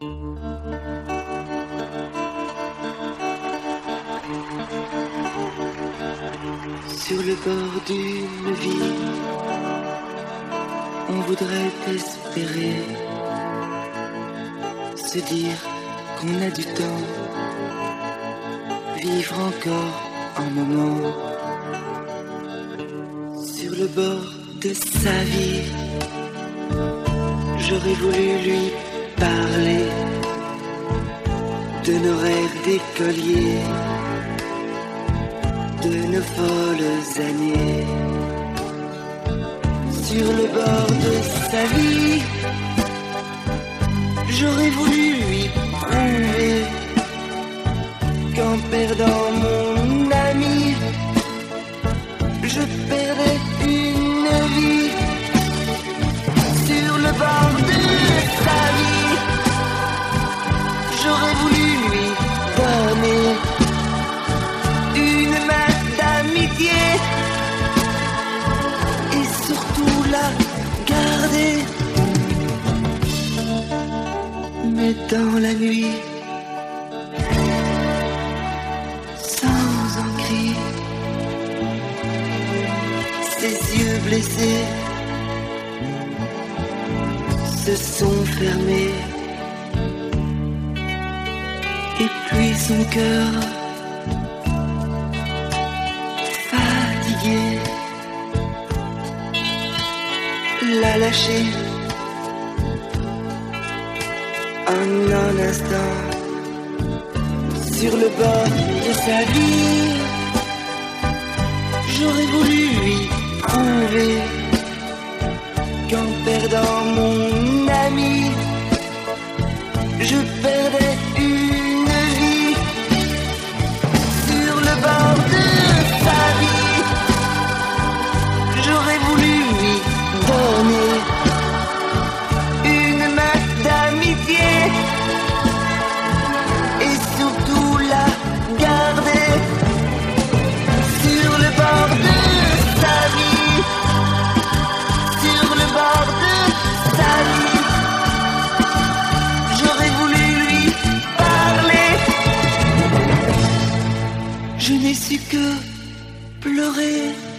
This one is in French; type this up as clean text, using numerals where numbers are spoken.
Sur le bord d'une vie, on voudrait espérer se dire qu'on a du temps, vivre encore un moment. Sur le bord de sa vie, j'aurais voulu lui parler de nos rêves d'écoliers, de nos folles années. Sur le bord de sa vie, j'aurais voulu lui prouver qu'en perdant mon ami, je perdais une vie. Sur le bord de sa vie, j'aurais voulu lui donner une main d'amitié et surtout la garder. Mais dans la nuit, sans un cri, ses yeux blessés se sont fermés. Et puis son cœur fatigué l'a lâché en un instant. Sur le bord de sa vie, j'aurais voulu lui prouver qu'en perdant mon ami, je perdais une vie. Sur le bord de sa vie, j'aurais voulu lui donner une main d'amitié et surtout la garder. Sur le bord de sa vie, sur le bord de sa vie, j'aurais voulu lui parler. Je n'ai su que pleurer.